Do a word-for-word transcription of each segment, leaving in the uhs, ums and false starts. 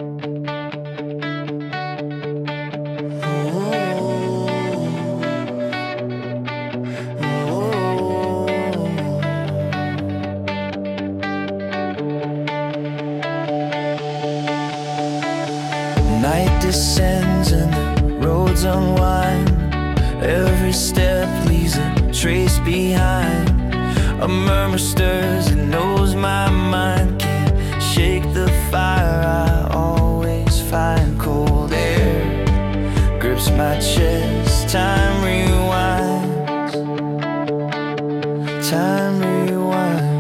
Night descends and the roads unwind. Every step leaves a trace behind. A murmur stirs and knows my mind can't shake the fire I always find. Cold air grips my chest. Time rewinds. Time rewinds.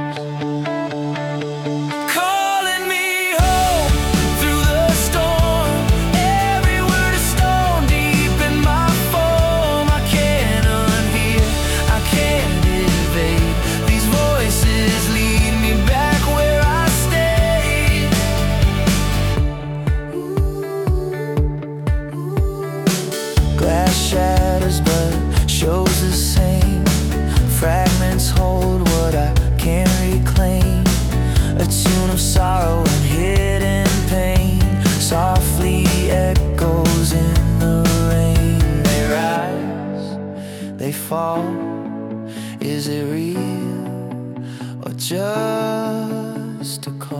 Glass shatters but shows the same. Fragments hold what I can't reclaim. A tune of sorrow and hidden pain softly echoes in the rain. They rise, they fall. Is it real or just a call?